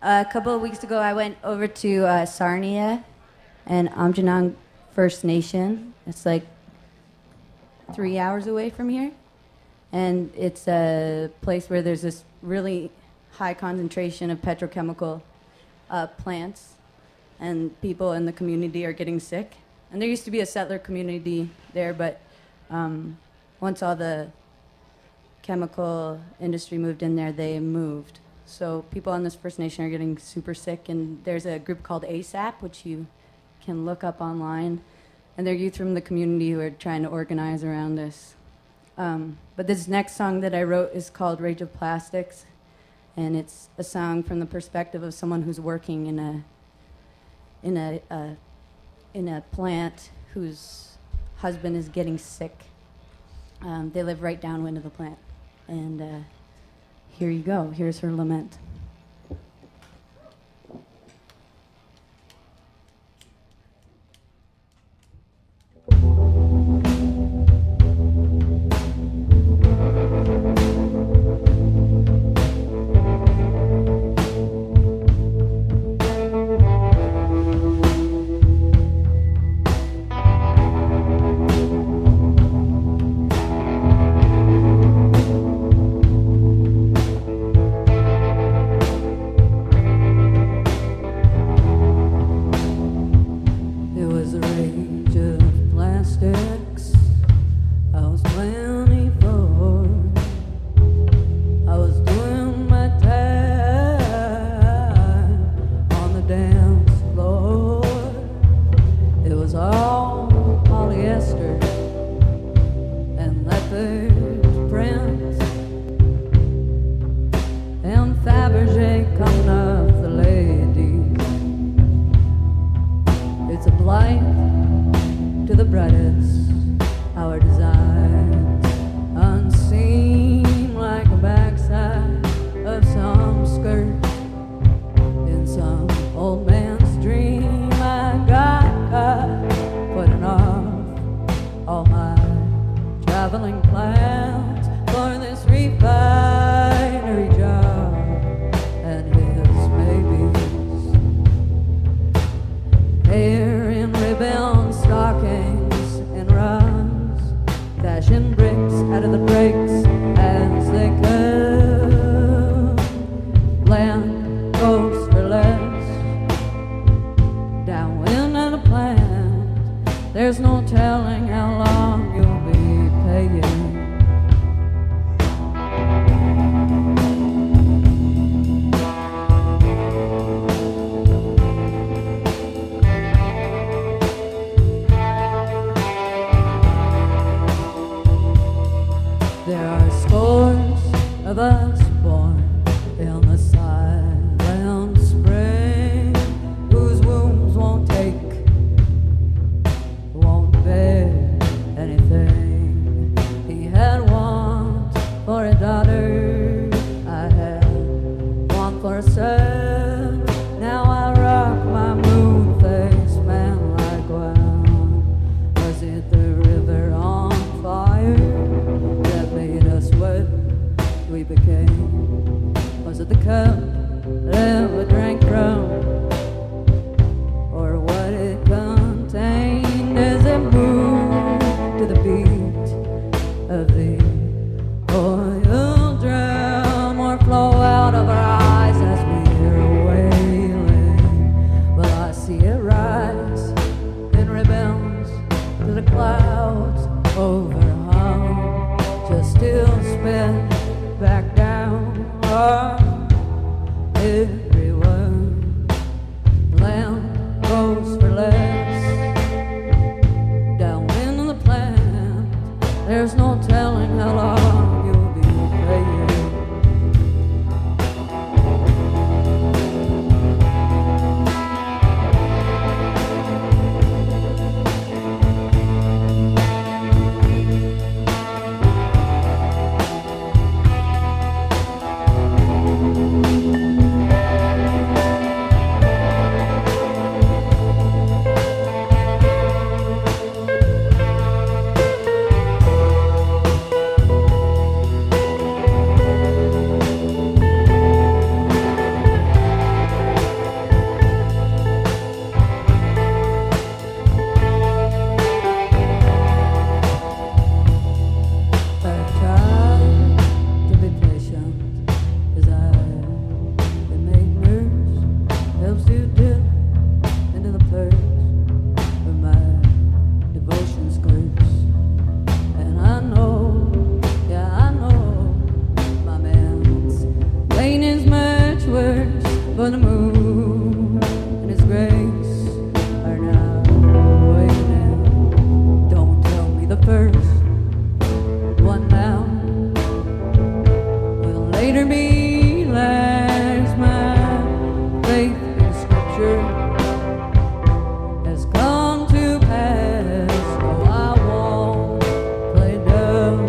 A couple of weeks ago, I went over to Sarnia and Amjanang First Nation. It's like 3 hours away from here. And it's a place where there's this really high concentration of petrochemical plants, and people in the community are getting sick. And there used to be a settler community there, but once all the chemical industry moved in there, they moved. So people on this First Nation are getting super sick, and there's a group called ASAP, which you can look up online. And they're youth from the community who are trying to organize around this. But this next song that I wrote is called Rage of Plastics, and it's a song from the perspective of someone who's working in a plant whose husband is getting sick. They live right downwind of the plant. And here you go. Here's her lament. for the moon and His grace are now waiting. Don't tell me the first one now will later be last. My faith in Scripture has come to pass. No, I won't play dumb.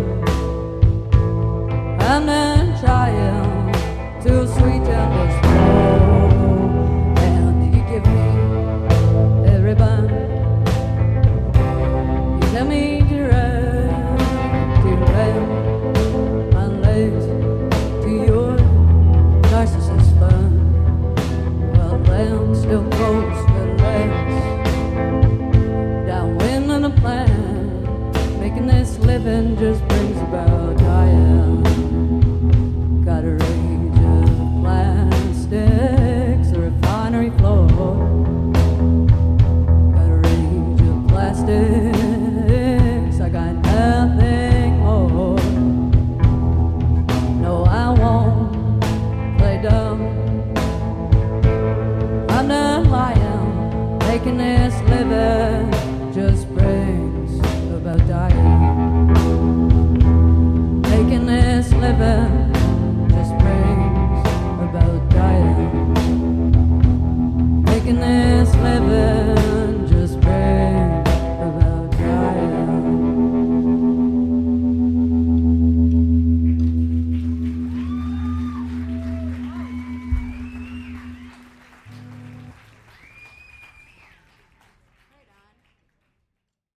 I'm not trying to sweet down this road, and you give me every bun. You tell me to run, my legs to your narcissist fun. Well, land still goes for legs. Downwind on a plan, making this living just brings about dying. Got a range of plastics, a refinery floor. Got a range of plastics, I got nothing more. No, I won't play dumb. I'm not lying, making it